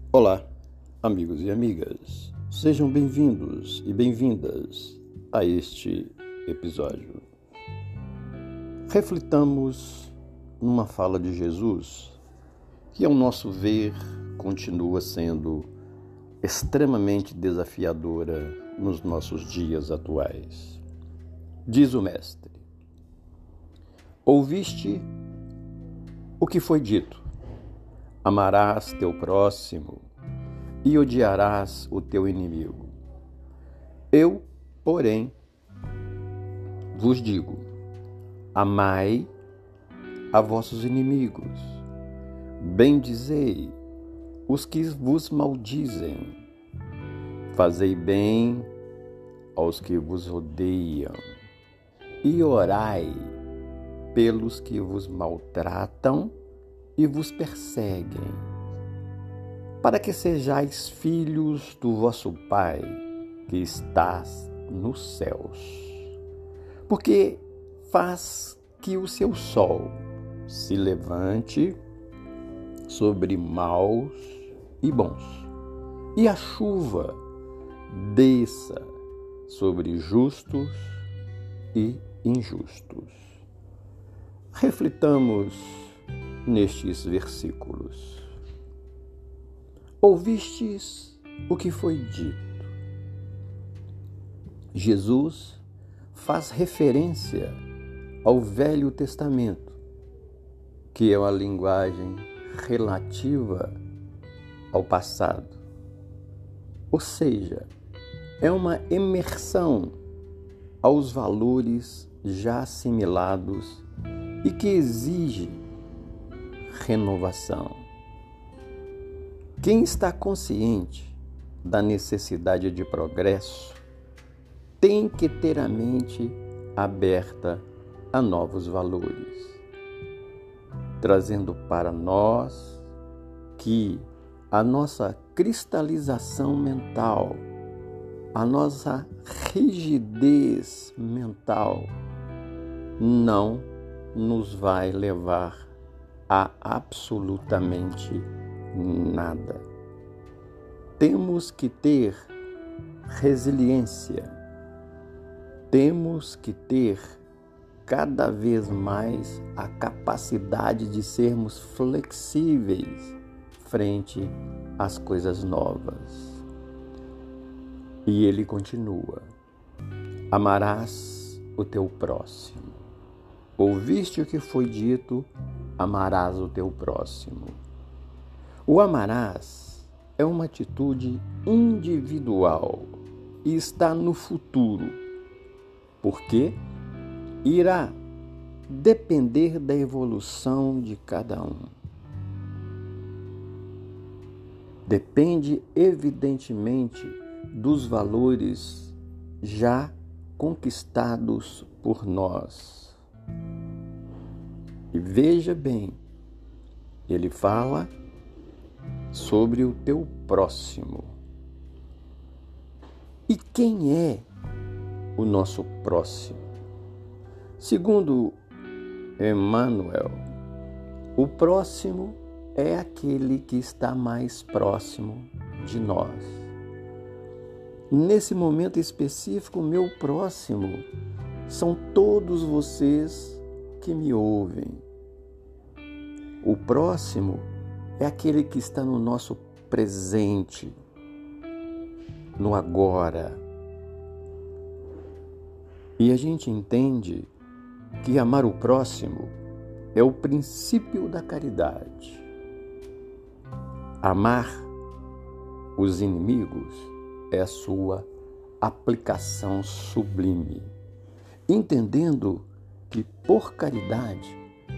Olá, amigos e amigas. Sejam bem-vindos e bem-vindas a este episódio. Reflitamos numa fala de Jesus que, ao nosso ver, continua sendo extremamente desafiadora nos nossos dias atuais. Diz o Mestre: ouviste o que foi dito: amarás teu próximo e odiarás o teu inimigo. Eu, porém, vos digo: amai a vossos inimigos, bendizei os que vos maldizem, fazei bem aos que vos odeiam e orai pelos que vos maltratam e vos perseguem, para que sejais filhos do vosso Pai que estás nos céus. Porque faz que o seu sol se levante sobre maus e bons, e a chuva desça sobre justos e injustos. Reflitamos nestes versículos. Ouvistes o que foi dito. Jesus faz referência ao Velho Testamento, que é uma linguagem relativa ao passado. Ou seja, é uma imersão aos valores já assimilados e que exige renovação. Quem está consciente da necessidade de progresso tem que ter a mente aberta a novos valores, trazendo para nós que a nossa cristalização mental, a nossa rigidez mental não nos vai levar a absolutamente nada. Temos que ter resiliência, temos que ter cada vez mais a capacidade de sermos flexíveis frente às coisas novas. E ele continua: amarás o teu próximo. Ouviste o que foi dito: amarás o teu próximo. O amarás é uma atitude individual e está no futuro, porque irá depender da evolução de cada um. Depende, evidentemente, dos valores já conquistados por nós. E veja bem, ele fala sobre o teu próximo. E quem é o nosso próximo? Segundo Emmanuel, o próximo é aquele que está mais próximo de nós. Nesse momento específico, meu próximo são todos vocês que me ouvem. O próximo é aquele que está no nosso presente, no agora. E a gente entende que amar o próximo é o princípio da caridade. Amar os inimigos é a sua aplicação sublime, entendendo que por caridade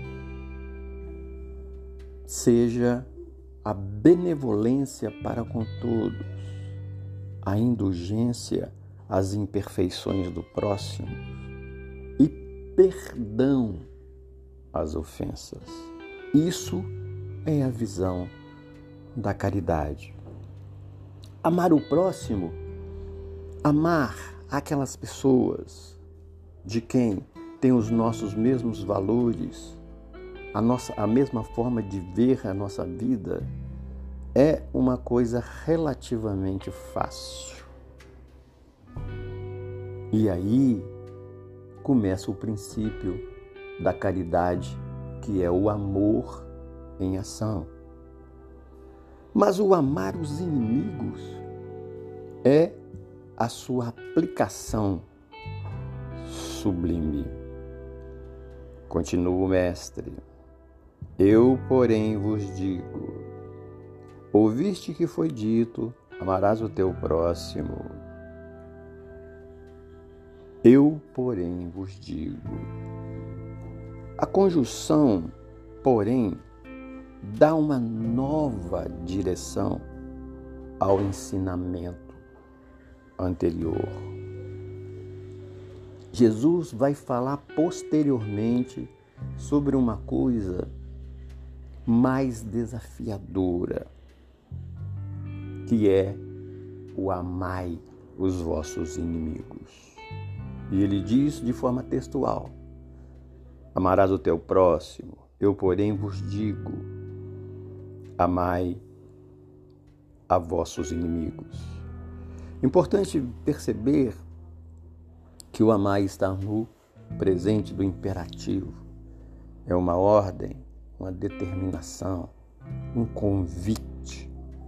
seja a benevolência para com todos, a indulgência às imperfeições do próximo e perdão às ofensas. Isso é a visão da caridade. Amar o próximo, amar aquelas pessoas de quem tem os nossos mesmos valores, a mesma forma de ver a nossa vida, é uma coisa relativamente fácil. E aí começa o princípio da caridade, que é o amor em ação. Mas o amar os inimigos é a sua aplicação sublime. Continua o mestre. Eu, porém, vos digo, ouviste que foi dito, amarás o teu próximo. Eu, porém, vos digo. A conjunção, porém, dá uma nova direção ao ensinamento anterior. Jesus vai falar posteriormente sobre uma coisa mais desafiadora, que é o amai os vossos inimigos. E ele diz de forma textual, amarás o teu próximo, eu porém vos digo, amai a vossos inimigos. Importante perceber que o amai está no presente do imperativo. É uma ordem, uma determinação, um convite.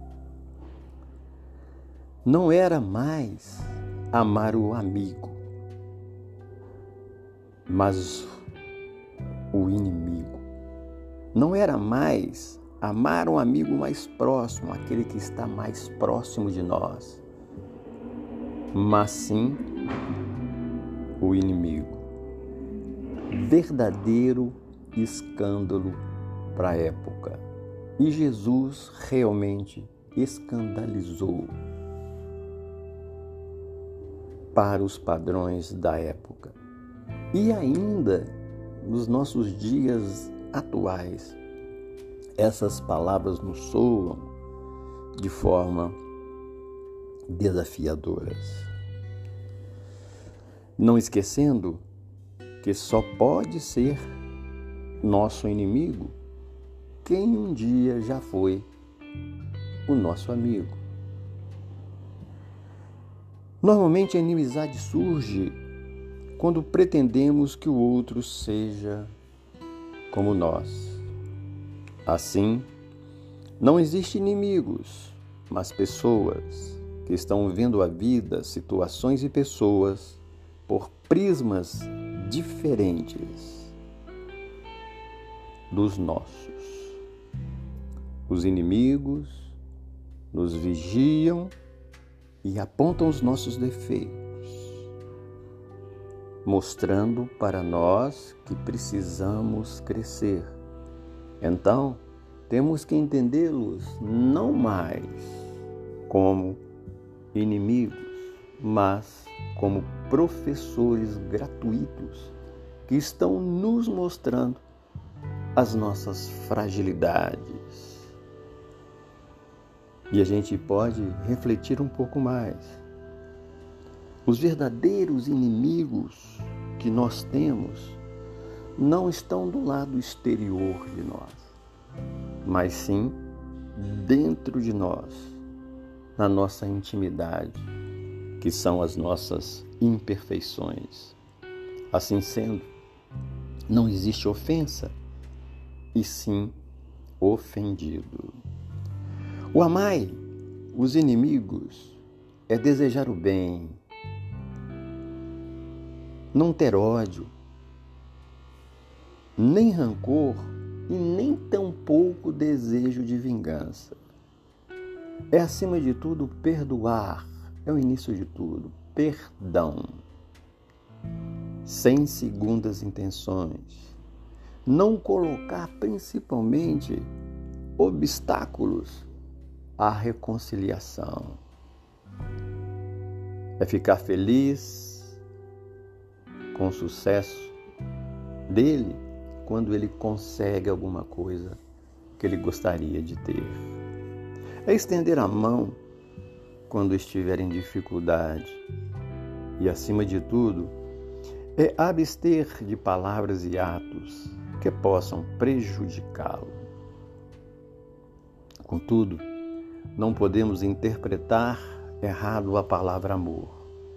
Não era mais amar o amigo, mas o inimigo. Não era mais amar um amigo mais próximo, aquele que está mais próximo de nós, mas sim o inimigo. Verdadeiro escândalo para a época. E Jesus realmente escandalizou para os padrões da época. E ainda, nos nossos dias atuais, essas palavras nos soam de forma desafiadoras. Não esquecendo que só pode ser nosso inimigo quem um dia já foi o nosso amigo. Normalmente a inimizade surge quando pretendemos que o outro seja como nós. Assim, não existem inimigos, mas pessoas que estão vendo a vida, situações e pessoas por prismas diferentes dos nossos. Os inimigos nos vigiam e apontam os nossos defeitos, mostrando para nós que precisamos crescer. Então, temos que entendê-los não mais como inimigos, mas como professores gratuitos que estão nos mostrando as nossas fragilidades. E a gente pode refletir um pouco mais. Os verdadeiros inimigos que nós temos não estão do lado exterior de nós, mas sim dentro de nós, na nossa intimidade, que são as nossas imperfeições. Assim sendo, não existe ofensa, e sim ofendido. O amai os inimigos é desejar o bem, não ter ódio, nem rancor e nem tampouco desejo de vingança. É, acima de tudo, perdoar. É o início de tudo. Perdão. Sem segundas intenções. Não colocar, principalmente, obstáculos à reconciliação. É ficar feliz com o sucesso dele quando ele consegue alguma coisa que ele gostaria de ter. É estender a mão quando estiver em dificuldade. E, acima de tudo, é abster de palavras e atos que possam prejudicá-lo. Contudo, não podemos interpretar errado a palavra amor.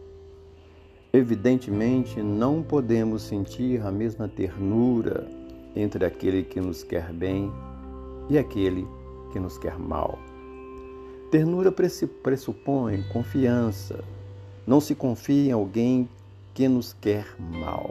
Evidentemente, não podemos sentir a mesma ternura entre aquele que nos quer bem e aquele que nos quer mal. Ternura pressupõe confiança. Não se confia em alguém que nos quer mal.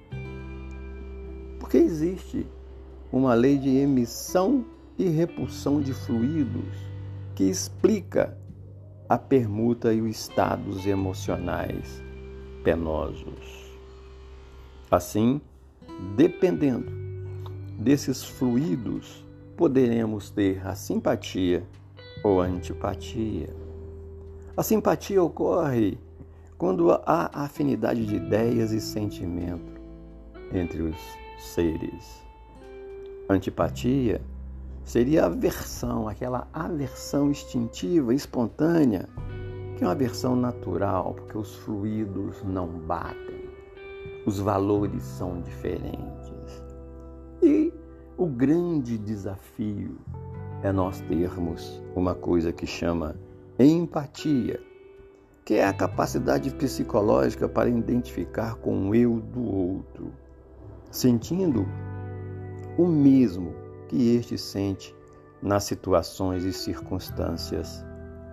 Porque existe uma lei de emissão e repulsão de fluidos que explica a permuta e os estados emocionais penosos. Assim, dependendo desses fluidos, poderemos ter a simpatia ou a antipatia. A simpatia ocorre quando há afinidade de ideias e sentimento entre os seres. Antipatia seria a aversão, aquela aversão instintiva, espontânea, que é uma aversão natural, porque os fluidos não batem, os valores são diferentes. E o grande desafio é nós termos uma coisa que chama empatia, que é a capacidade psicológica para identificar com o eu do outro, sentindo o mesmo que este sente nas situações e circunstâncias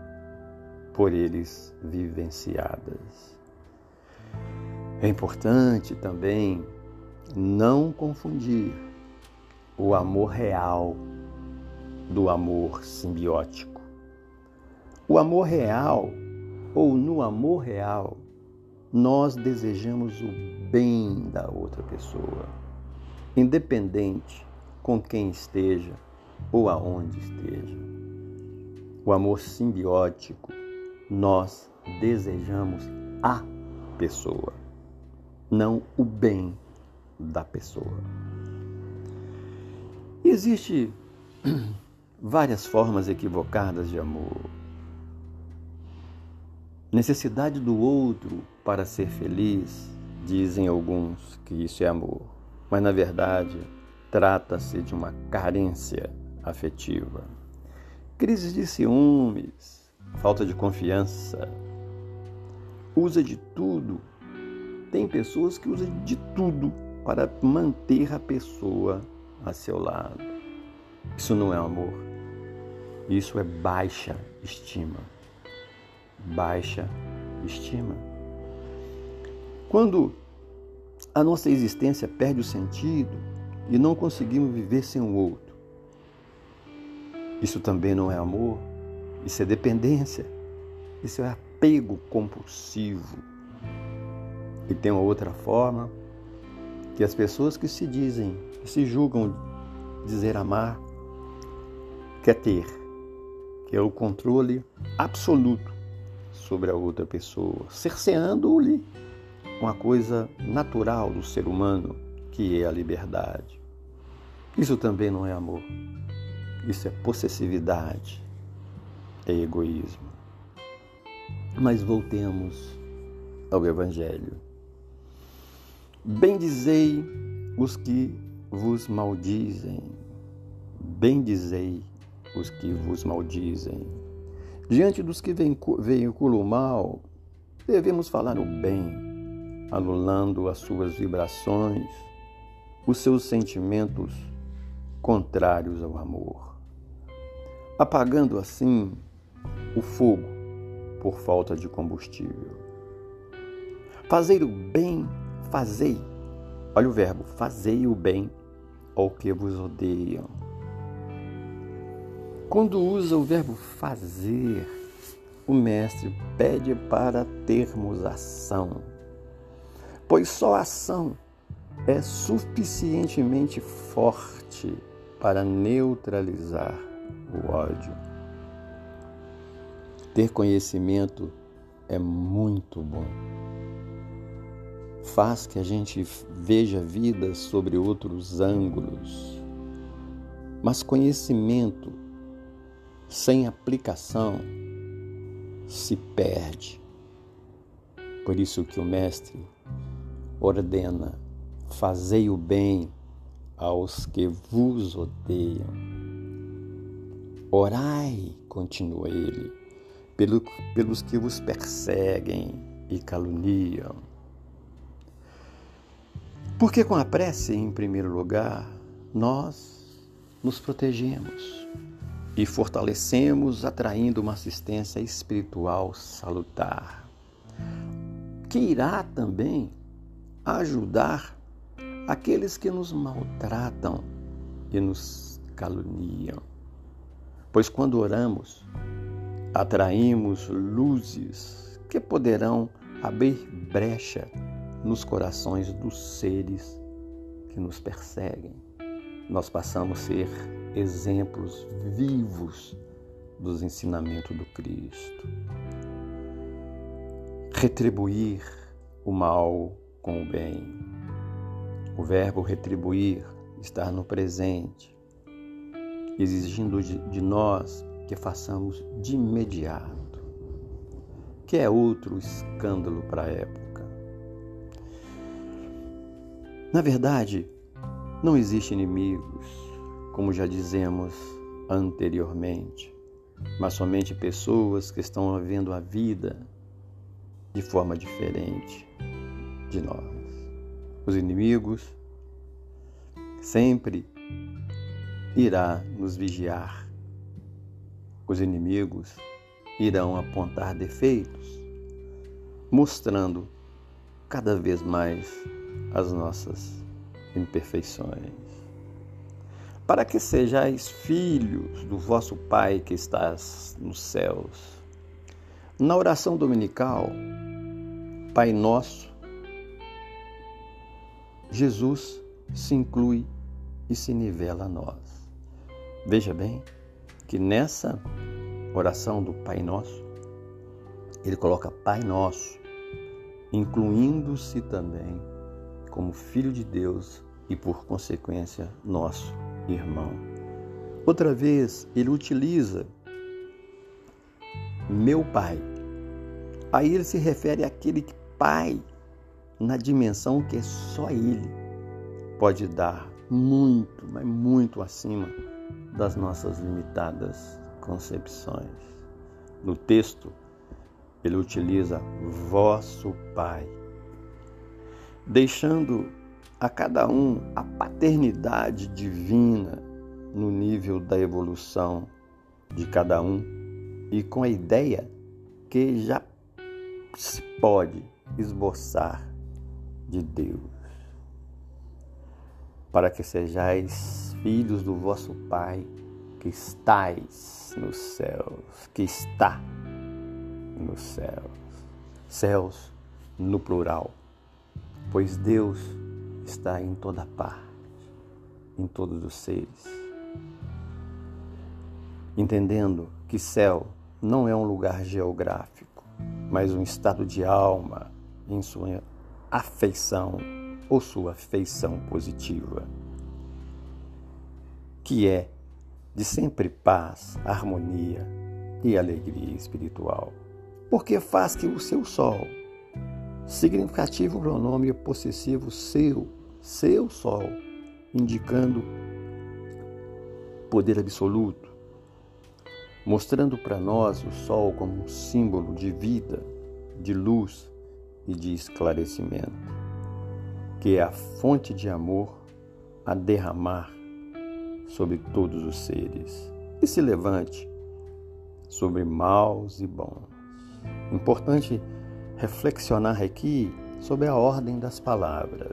por eles vivenciadas. É importante também não confundir o amor real do amor simbiótico. O amor real, ou no amor real, nós desejamos o bem da outra pessoa, independente com quem esteja ou aonde esteja. O amor simbiótico, nós desejamos a pessoa, não o bem da pessoa. Existem várias formas equivocadas de amor. Necessidade do outro para ser feliz, dizem alguns que isso é amor, mas na verdade trata-se de uma carência afetiva. Crise de ciúmes, falta de confiança, usa de tudo. Tem pessoas que usam de tudo para manter a pessoa a seu lado. Isso não é amor. Isso é baixa estima. Baixa estima. Quando a nossa existência perde o sentido e não conseguimos viver sem o outro, isso também não é amor. Isso é dependência. Isso é apego compulsivo. E tem uma outra forma, que as pessoas que se dizem, que se julgam dizer amar, quer ter, que é o controle absoluto sobre a outra pessoa, cerceando-lhe uma coisa natural do ser humano, que é a liberdade. Isso também não é amor. Isso é possessividade, é egoísmo. Mas voltemos ao Evangelho. Bendizei os que vos maldizem. Bendizei os que vos maldizem. Diante dos que veiculam o mal, devemos falar o bem, anulando as suas vibrações, os seus sentimentos contrários ao amor, apagando assim o fogo por falta de combustível. Fazei o bem, fazei. Olha o verbo, fazei o bem ao que vos odeiam. Quando usa o verbo fazer, o mestre pede para termos ação, pois só a ação é suficientemente forte para neutralizar o ódio. Ter conhecimento é muito bom. Faz que a gente veja a vida sobre outros ângulos. Mas conhecimento sem aplicação se perde. Por isso que o mestre ordena: fazei o bem aos que vos odeiam. Orai, continua ele, pelos que vos perseguem e caluniam. Porque com a prece, em primeiro lugar, nós nos protegemos e fortalecemos, atraindo uma assistência espiritual salutar, que irá também ajudar aqueles que nos maltratam e nos caluniam. Pois quando oramos, atraímos luzes que poderão abrir brecha nos corações dos seres que nos perseguem. Nós passamos a ser exemplos vivos dos ensinamentos do Cristo. Retribuir o mal com o bem. O verbo retribuir está no presente, exigindo de nós que façamos de imediato, que é outro escândalo para a época. Na verdade, não existem inimigos, como já dizemos anteriormente, mas somente pessoas que estão vivendo a vida de forma diferente de nós. Os inimigos sempre irá nos vigiar. Os inimigos irão apontar defeitos, mostrando cada vez mais as nossas imperfeições. Para que sejais filhos do vosso Pai que estás nos céus. Na oração dominical, Pai Nosso, Jesus se inclui e se nivela a nós. Veja bem que nessa oração do Pai Nosso, ele coloca Pai Nosso, incluindo-se também como Filho de Deus e, por consequência, nosso irmão. Outra vez, ele utiliza meu Pai. Aí ele se refere àquele Pai na dimensão que só ele pode dar, muito, mas muito acima das nossas limitadas concepções. No texto, ele utiliza vosso Pai, deixando a cada um a paternidade divina no nível da evolução de cada um e com a ideia que já se pode esboçar de Deus. Para que sejais filhos do vosso Pai que estais nos céus, que está nos céus. Céus no plural, pois Deus está em toda parte, em todos os seres. Entendendo que céu não é um lugar geográfico, mas um estado de alma em sua afeição ou sua feição positiva, que é de sempre paz, harmonia e alegria espiritual. Porque faz que o seu sol, significativo pronome possessivo seu sol, indicando poder absoluto, mostrando para nós o sol como um símbolo de vida, de luz e de esclarecimento, que é a fonte de amor a derramar sobre todos os seres e se levante sobre maus e bons. Importante reflexionar aqui sobre a ordem das palavras.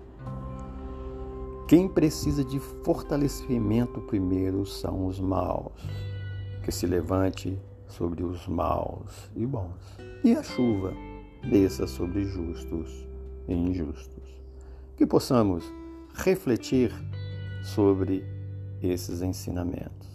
Quem precisa de fortalecimento primeiro são os maus, que se levante sobre os maus e bons, e a chuva desça sobre justos e injustos. Que possamos refletir sobre esses ensinamentos.